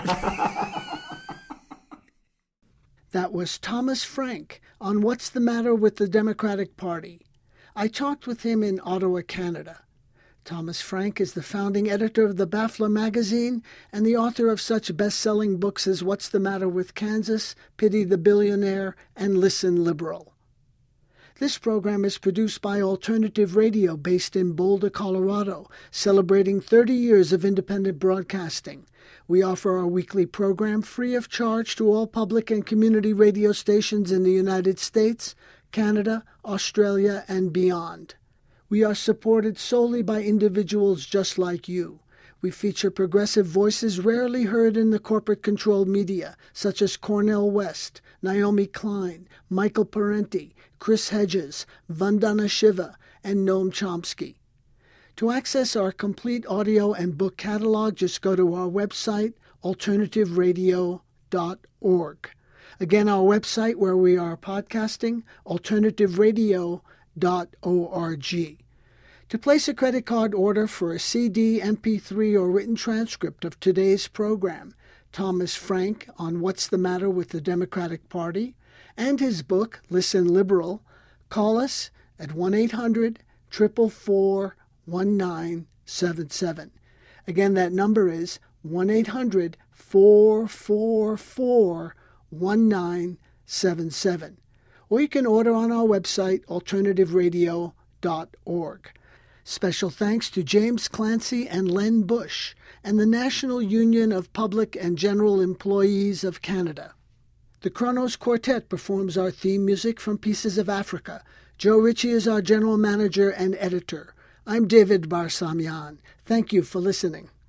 B: That was Thomas Frank on What's the Matter with the Democratic Party. I talked with him in Ottawa, Canada. Thomas Frank is the founding editor of the BAFLA magazine and the author of such best-selling books as What's the Matter with Kansas, Pity the Billionaire, and Listen Liberal. This program is produced by Alternative Radio based in Boulder, Colorado, celebrating 30 years of independent broadcasting. We offer our weekly program free of charge to all public and community radio stations in the United States, Canada, Australia, and beyond. We are supported solely by individuals just like you. We feature progressive voices rarely heard in the corporate-controlled media, such as Cornel West, Naomi Klein, Michael Parenti, Chris Hedges, Vandana Shiva, and Noam Chomsky. To access our complete audio and book catalog, just go to our website, alternativeradio.org. Again, our website where we are podcasting, alternativeradio.org. To place a credit card order for a CD, MP3, or written transcript of today's program, Thomas Frank on What's the Matter with the Democratic Party, and his book, Listen Liberal, call us at 1-800-444-1977. Again, that number is 1-800-444-1977. Or you can order on our website, alternativeradio.org. Special thanks to James Clancy and Len Bush and the National Union of Public and General Employees of Canada. The Kronos Quartet performs our theme music from Pieces of Africa. Joe Ritchie is our general manager and editor. I'm David Barsamian. Thank you for listening.